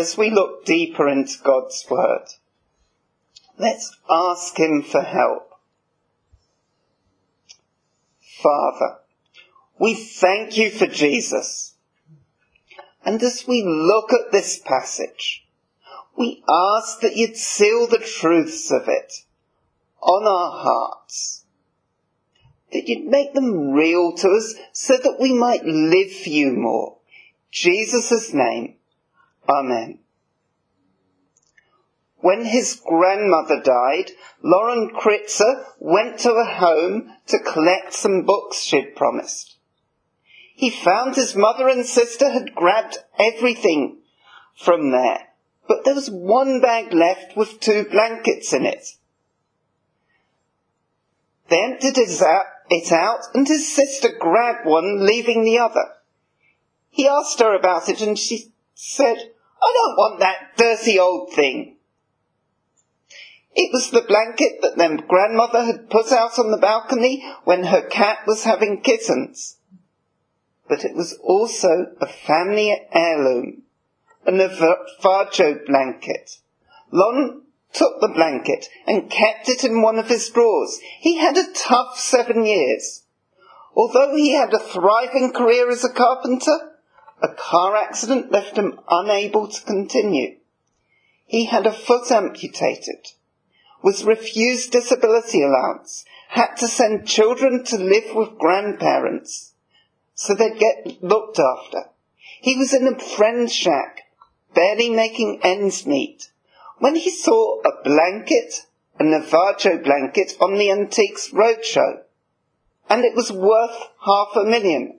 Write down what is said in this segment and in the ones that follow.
as we look deeper into God's word, let's ask him for help. Father, we thank you for Jesus. And as we look at this passage, we ask that you'd seal the truths of it on our hearts, that you'd make them real to us so that we might live for you more. In Jesus' name, amen. When his grandmother died, Lauren Kritzer went to her home to collect some books she'd promised. He found his mother and sister had grabbed everything from there, but there was one bag left with 2 blankets in it. They emptied it out, and his sister grabbed one, leaving the other. He asked her about it, and she said, "I don't want that dirty old thing." It was the blanket that their grandmother had put out on the balcony when her cat was having kittens. But it was also a family heirloom, a Navajo blanket. Lon took the blanket and kept it in one of his drawers. He had a tough 7 years. Although he had a thriving career as a carpenter, a car accident left him unable to continue. He had a foot amputated, was refused disability allowance, had to send children to live with grandparents so they'd get looked after. He was in a friend's shack, barely making ends meet, when he saw a blanket, a Navajo blanket, on the Antiques Roadshow, and it was worth $500,000.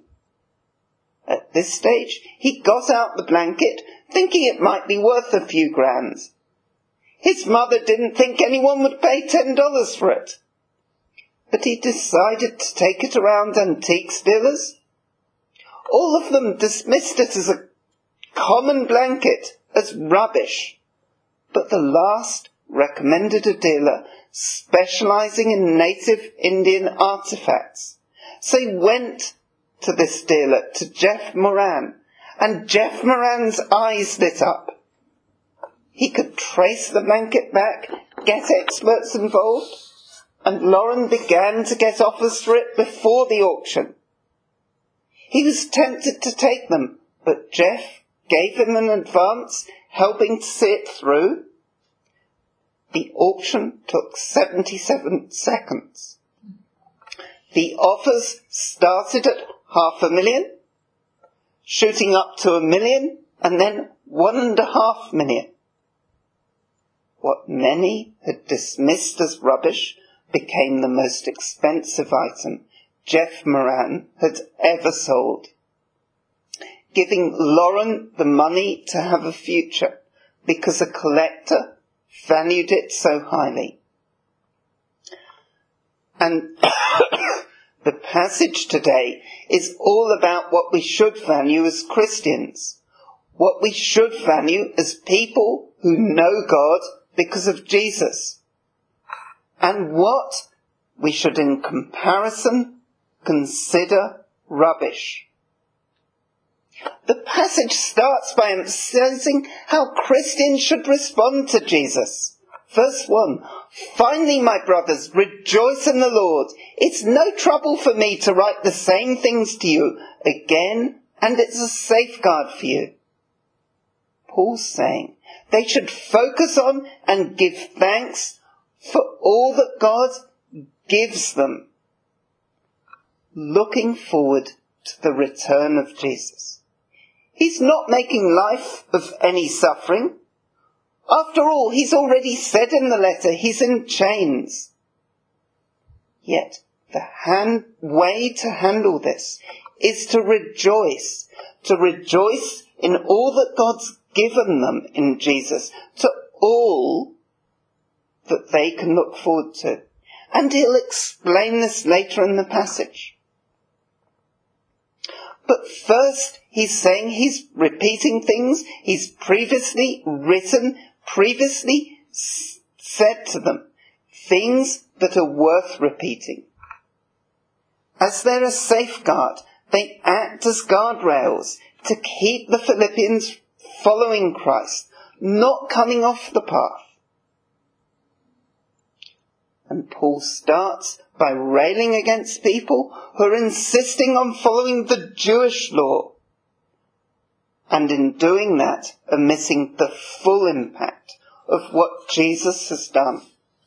At this stage, he got out the blanket, thinking it might be worth a few grand. His mother didn't think anyone would pay $10 for it. But he decided to take it around antiques dealers. All of them dismissed it as a common blanket, as rubbish. But the last recommended a dealer specializing in native Indian artifacts. So he went to this dealer, to Jeff Moran, and Jeff Moran's eyes lit up. He could trace the blanket back, get experts involved, and Lauren began to get offers for it before the auction. He was tempted to take them, but Jeff gave him an advance, helping to see it through. The auction took 77 seconds. The offers started at $500,000, shooting up to $1 million, and then $1.5 million. What many had dismissed as rubbish became the most expensive item Jeff Moran had ever sold, giving Lauren the money to have a future because a collector valued it so highly. And the passage today is all about what we should value as Christians, what we should value as people who know God because of Jesus, and what we should in comparison consider rubbish. The passage starts by emphasizing how Christians should respond to Jesus. Verse 1, "Finally, my brothers, rejoice in the Lord. It's no trouble for me to write the same things to you again, and it's a safeguard for you." Paul's saying they should focus on and give thanks for all that God gives them, looking forward to the return of Jesus. He's not making life of any suffering. After all, he's already said in the letter he's in chains. Yet the way to handle this is to rejoice in all that God's given them in Jesus, to all that they can look forward to. And he'll explain this later in the passage. But first, he's saying he's repeating things he's previously written, previously said to them, things that are worth repeating. As they're a safeguard, they act as guardrails to keep the Philippians following Christ, not coming off the path. And Paul starts by railing against people who are insisting on following the Jewish law, and in doing that are missing the full impact of what Jesus has done.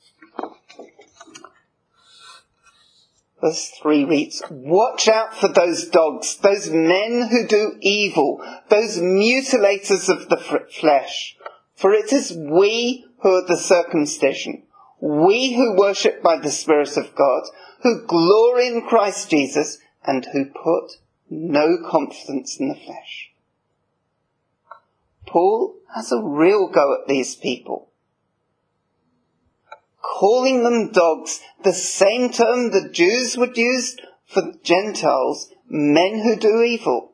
Verse 3 reads, "Watch out for those dogs, those men who do evil, those mutilators of the flesh. For it is we who are the circumcision, we who worship by the Spirit of God, who glory in Christ Jesus, and who put no confidence in the flesh." Paul has a real go at these people, calling them dogs, the same term the Jews would use for Gentiles, men who do evil.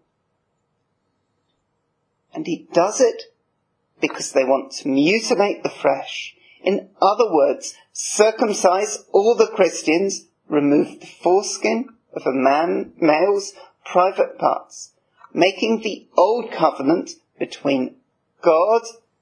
And he does it because they want to mutilate the flesh. In other words, circumcise all the Christians, remove the foreskin of a male's private parts, making the old covenant between God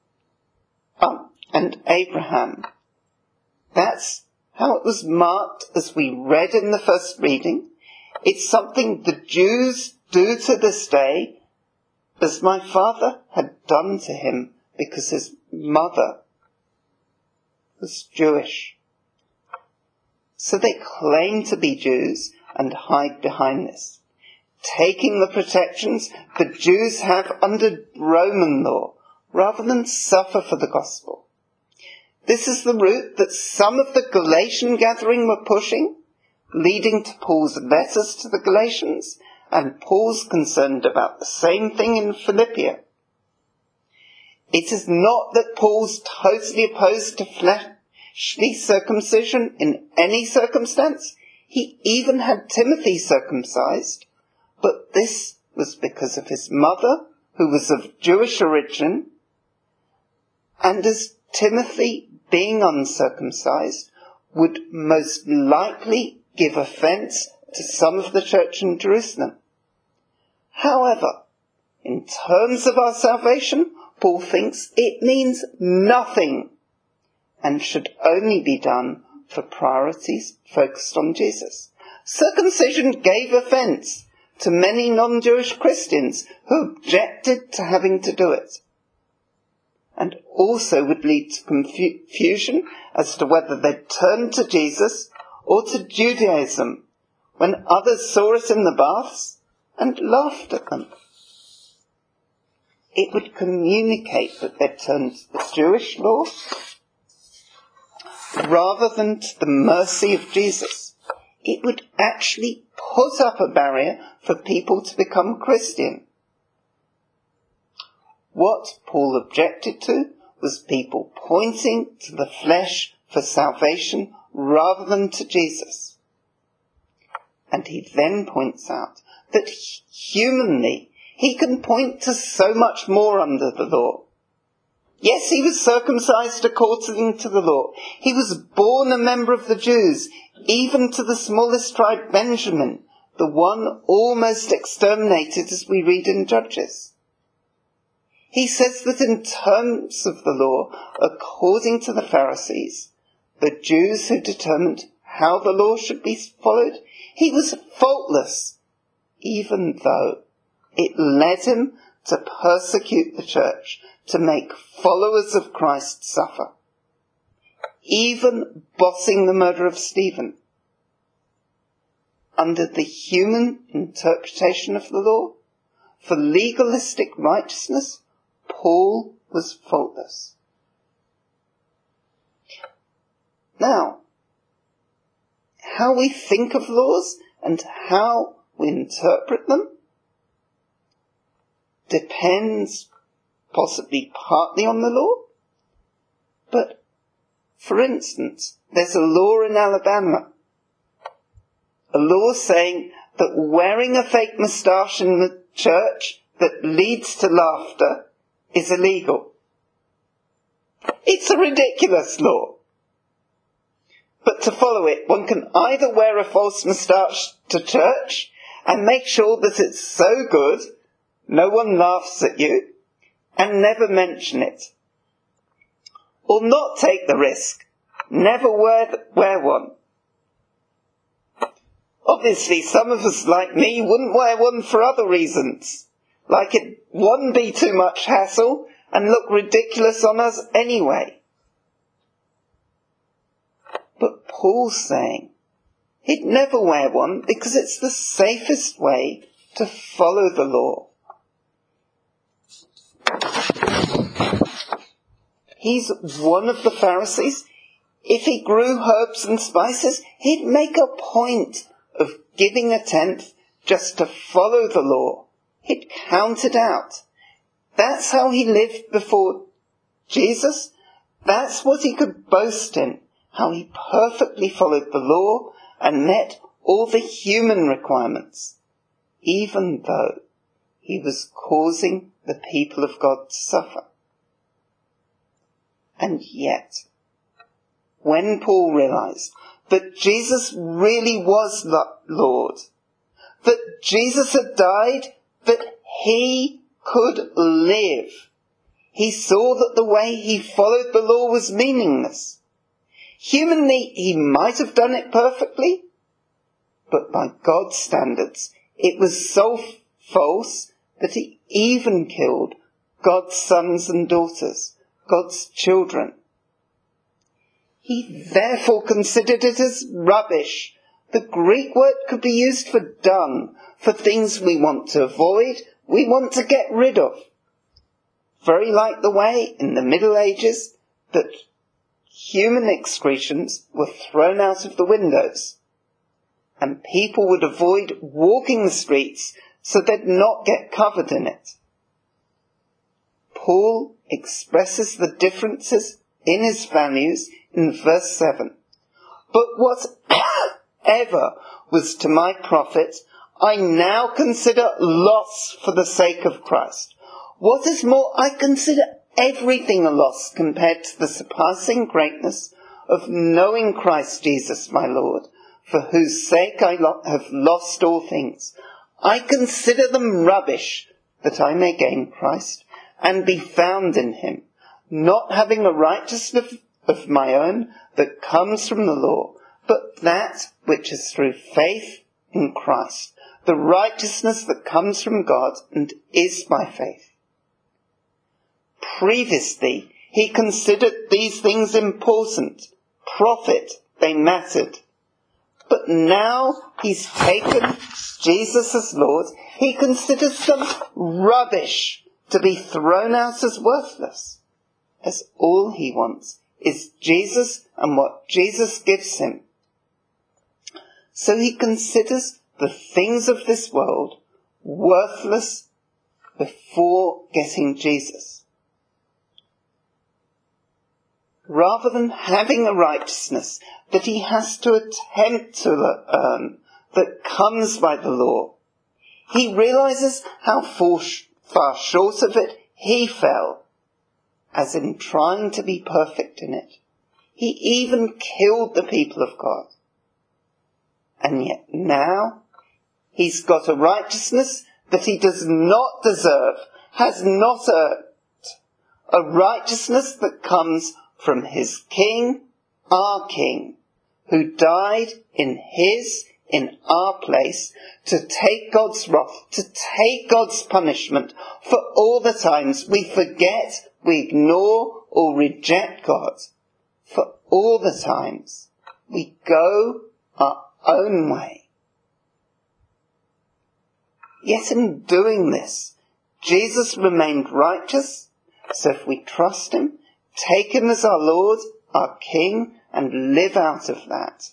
and Abraham. That's how it was marked as we read in the first reading. It's something the Jews do to this day, as my father had done to him because his mother was Jewish. So they claim to be Jews and hide behind this, taking the protections the Jews have under Roman law rather than suffer for the gospel. This is the route that some of the Galatian gathering were pushing, leading to Paul's letters to the Galatians, and Paul's concerned about the same thing in Philippi. It is not that Paul's totally opposed to fleshly circumcision in any circumstance. He even had Timothy circumcised, but this was because of his mother, who was of Jewish origin, and as Timothy, being uncircumcised, would most likely give offence to some of the church in Jerusalem. However, in terms of our salvation, Paul thinks it means nothing and should only be done for priorities focused on Jesus. Circumcision gave offence to many non-Jewish Christians who objected to having to do it, and also would lead to confusion as to whether they'd turn to Jesus or to Judaism when others saw it in the baths and laughed at them. It would communicate that they'd turned to the Jewish law rather than to the mercy of Jesus. It would actually put up a barrier for people to become Christian. What Paul objected to was people pointing to the flesh for salvation rather than to Jesus. And he then points out that humanly he can point to so much more under the law. Yes, he was circumcised according to the law. He was born a member of the Jews, even to the smallest tribe, Benjamin, the one almost exterminated as we read in Judges. He says that in terms of the law, according to the Pharisees, the Jews who determined how the law should be followed, he was faultless, even though it led him to persecute the church, to make followers of Christ suffer, even bossing the murder of Stephen. Under the human interpretation of the law, for legalistic righteousness, Paul was faultless. Now, how we think of laws and how we interpret them depends possibly partly on the law. But, for instance, there's a law in Alabama, a law saying that wearing a fake moustache in the church that leads to laughter is illegal. It's a ridiculous law. But to follow it, one can either wear a false moustache to church and make sure that it's so good no one laughs at you, and never mention it, or not take the risk. Never wear one. Obviously, some of us, like me, wouldn't wear one for other reasons. Like it wouldn't be too much hassle and look ridiculous on us anyway. But Paul's saying he'd never wear one because it's the safest way to follow the law. He's one of the Pharisees. If he grew herbs and spices, he'd make a point of giving a tenth just to follow the law. He'd count it out. That's how he lived before Jesus. That's what he could boast in, how he perfectly followed the law and met all the human requirements, even though he was causing the people of God to suffer. And yet, when Paul realized that Jesus really was the Lord, that Jesus had died, that he could live, he saw that the way he followed the law was meaningless. Humanly, he might have done it perfectly, but by God's standards, it was so false that he even killed God's sons and daughters, God's children. He therefore considered it as rubbish. The Greek word could be used for dung, for things we want to avoid, we want to get rid of. Very like the way in the Middle Ages that human excretions were thrown out of the windows, and people would avoid walking the streets so they'd not get covered in it. Paul expresses the differences in his values in verse 7. But whatever was to my profit, I now consider loss for the sake of Christ. What is more, I consider everything a loss compared to the surpassing greatness of knowing Christ Jesus my Lord, for whose sake I have lost all things. I consider them rubbish, that I may gain Christ and be found in him, not having a righteousness of my own that comes from the law, but that which is through faith in Christ, the righteousness that comes from God and is by faith. Previously, he considered these things important, profit, they mattered. But now he's taken Jesus as Lord, he considers them rubbish to be thrown out as worthless, as all he wants is Jesus and what Jesus gives him. So he considers the things of this world worthless before getting Jesus. Rather than having a righteousness that he has to attempt to earn that comes by the law, he realizes how far short of it he fell, as in trying to be perfect in it. He even killed the people of God. And yet now he's got a righteousness that he does not deserve, has not earned, a righteousness that comes from his King, our King, who died in our place to take God's wrath, to take God's punishment for all the times we forget, we ignore or reject God, for all the times we go our own way. Yet in doing this, Jesus remained righteous, so if we trust him, take him as our Lord, our King, and live out of that,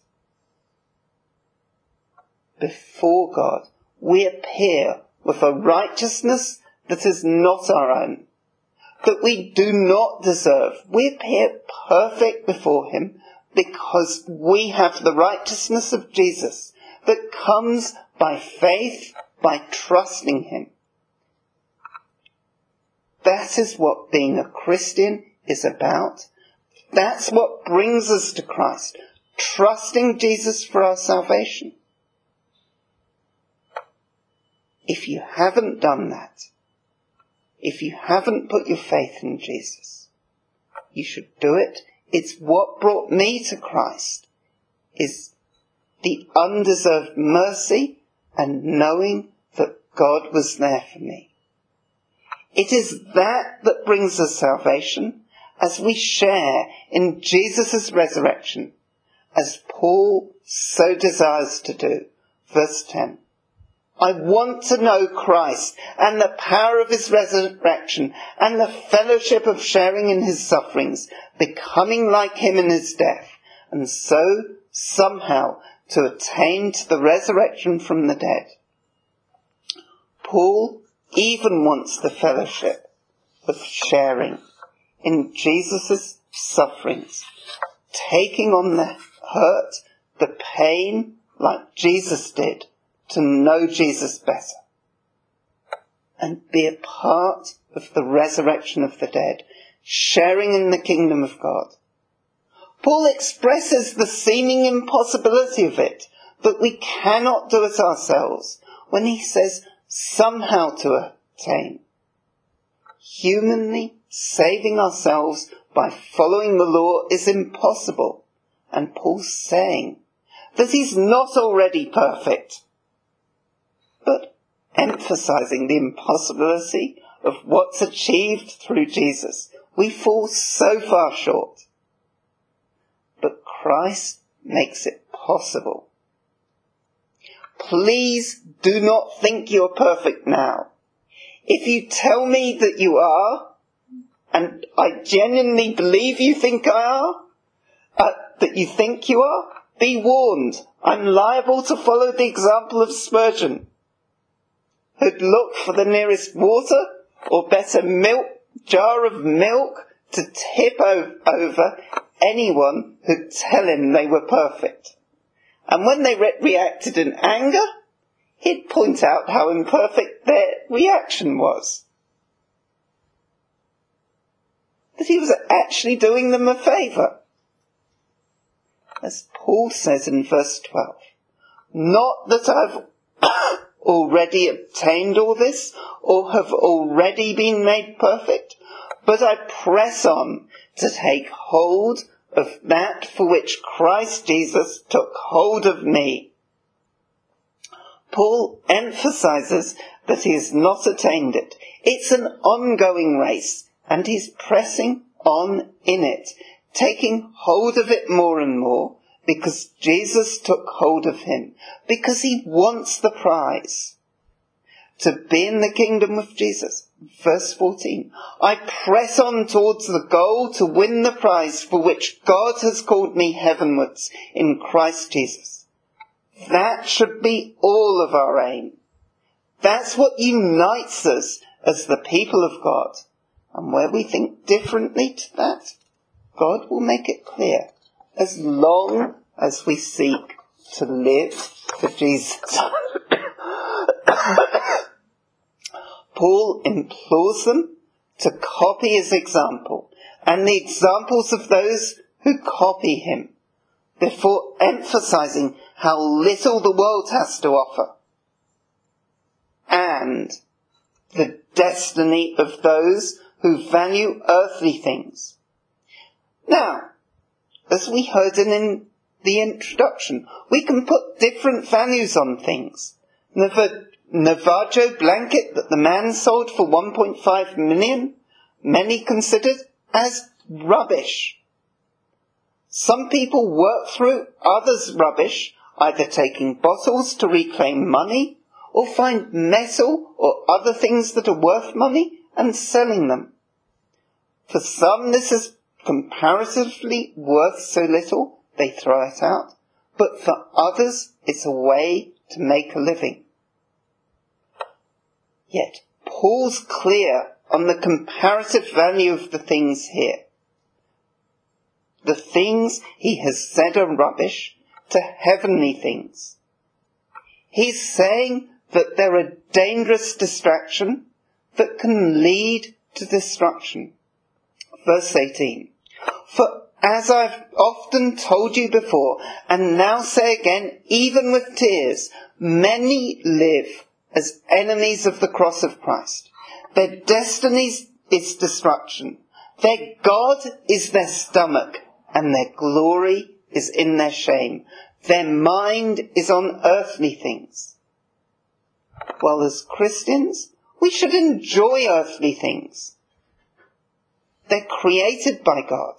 before God, we appear with a righteousness that is not our own, that we do not deserve. We appear perfect before him because we have the righteousness of Jesus that comes by faith, by trusting him. That is what being a Christian is about. That's what brings us to Christ, trusting Jesus for our salvation. If you haven't done that, if you haven't put your faith in Jesus, you should do it. It's what brought me to Christ, is the undeserved mercy and knowing that God was there for me. It is that that brings us salvation as we share in Jesus' resurrection, as Paul so desires to do. Verse 10. I want to know Christ and the power of his resurrection and the fellowship of sharing in his sufferings, becoming like him in his death, and so somehow to attain to the resurrection from the dead. Paul even wants the fellowship of sharing in Jesus' sufferings, taking on the hurt, the pain, like Jesus did, to know Jesus better, and be a part of the resurrection of the dead, sharing in the kingdom of God. Paul expresses the seeming impossibility of it, but we cannot do it ourselves, when he says somehow to attain. Humanly saving ourselves by following the law is impossible, and Paul's saying that he's not already perfect, but emphasizing the impossibility of what's achieved through Jesus. We fall so far short, but Christ makes it possible. Please do not think you're perfect now. If you tell me that you are, and I genuinely believe you think that you think you are, be warned. I'm liable to follow the example of Spurgeon, who'd look for the nearest water, or better jar of milk, to tip over anyone who'd tell him they were perfect. And when they reacted in anger, he'd point out how imperfect their reaction was. That he was actually doing them a favour. As Paul says in verse 12, not that I've already obtained all this, or have already been made perfect, but I press on to take hold of that for which Christ Jesus took hold of me. Paul emphasizes that he has not attained it. It's an ongoing race, and he's pressing on in it, taking hold of it more and more, because Jesus took hold of him, because he wants the prize, to be in the kingdom of Jesus. Verse 14, I press on towards the goal to win the prize for which God has called me heavenwards in Christ Jesus. That should be all of our aim. That's what unites us as the people of God. And where we think differently to that, God will make it clear, as long as we seek to live for Jesus. Paul implores them to copy his example and the examples of those who copy him, before emphasizing how little the world has to offer, and the destiny of those who value earthly things. Now, as we heard in the introduction, we can put different values on things. The Navajo blanket that the man sold for 1.5 million, many considered as rubbish. Some people work through others' rubbish, either taking bottles to reclaim money, or find metal or other things that are worth money and selling them. For some, this is comparatively worth so little, they throw it out. But for others, it's a way to make a living. Yet, Paul's clear on the comparative value of the things here. The things he has said are rubbish to heavenly things. He's saying that they're a dangerous distraction that can lead to destruction. Verse 18. For as I've often told you before, and now say again, even with tears, many live as enemies of the cross of Christ. Their destiny is destruction. Their God is their stomach, and their glory is in their shame. Their mind is on earthly things. Well, as Christians, we should enjoy earthly things. They're created by God.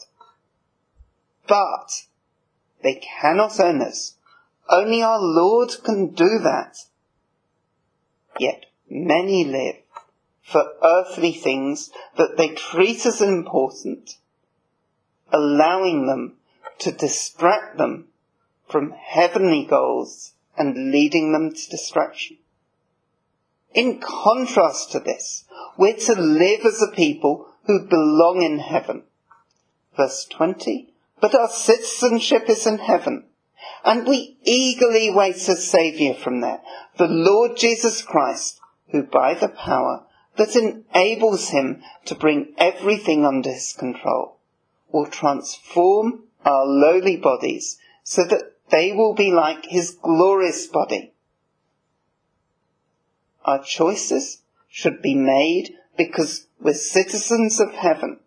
But they cannot earn us. Only our Lord can do that. Yet many live for earthly things that they treat as important, allowing them to distract them from heavenly goals and leading them to destruction. In contrast to this, we're to live as a people who belong in heaven. Verse 20, but our citizenship is in heaven, and we eagerly wait a Saviour from there, the Lord Jesus Christ, who by the power that enables him to bring everything under his control, will transform our lowly bodies so that they will be like his glorious body. Our choices should be made because we're citizens of heaven.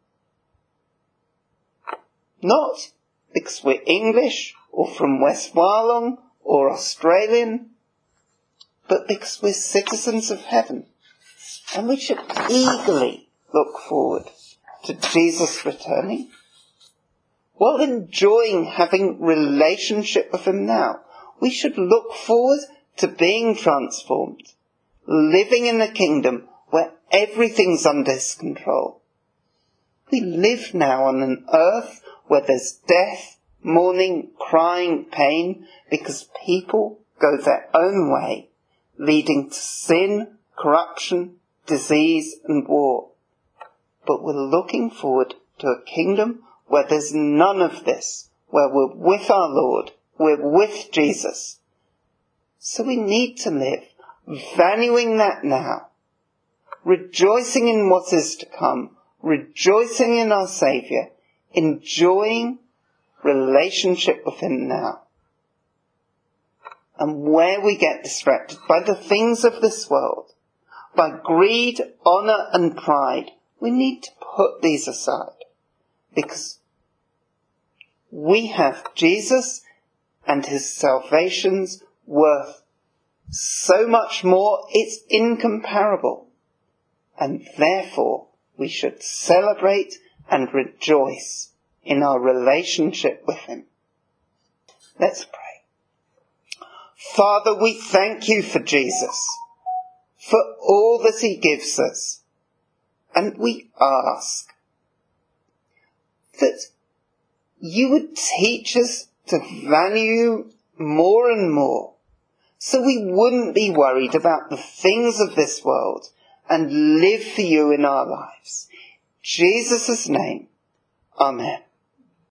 Not because we're English or from West Wyalong or Australian, but because we're citizens of heaven. And we should eagerly look forward to Jesus returning, while enjoying having relationship with him now. We should look forward to being transformed, living in a kingdom where everything's under his control. We live now on an earth where there's death, mourning, crying, pain, because people go their own way, leading to sin, corruption, disease and war. But we're looking forward to a kingdom where there's none of this, where we're with our Lord, we're with Jesus. So we need to live, valuing that now, rejoicing in what is to come, rejoicing in our Saviour, enjoying relationship with him now. And where we get distracted by the things of this world, by greed, honour and pride, we need to put these aside, because we have Jesus and his salvation's worth so much more, it's incomparable. And therefore we should celebrate and rejoice in our relationship with him. Let's pray. Father, we thank you for Jesus, for all that he gives us. And we ask that you would teach us to value you more and more, so we wouldn't be worried about the things of this world and live for you in our lives. In Jesus' name, amen.